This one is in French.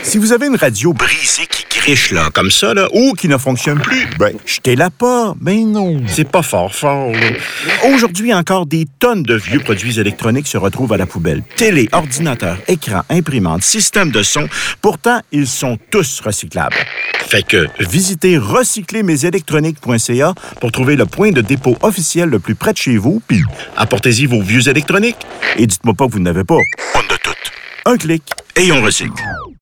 Si vous avez une radio brisée qui griche, là, comme ça, là, ou qui ne fonctionne plus, ben, jetez-la pas. Ben non. C'est pas fort, là. Aujourd'hui, encore des tonnes de vieux produits électroniques se retrouvent à la poubelle. Télé, ordinateur, écran, imprimante, système de son. Pourtant, ils sont tous recyclables. Fait que visitez recyclermesélectroniques.ca pour trouver le point de dépôt officiel le plus près de chez vous, puis apportez-y vos vieux électroniques. Et dites-moi pas que vous n'avez pas. On a tout. Un clic et on recycle.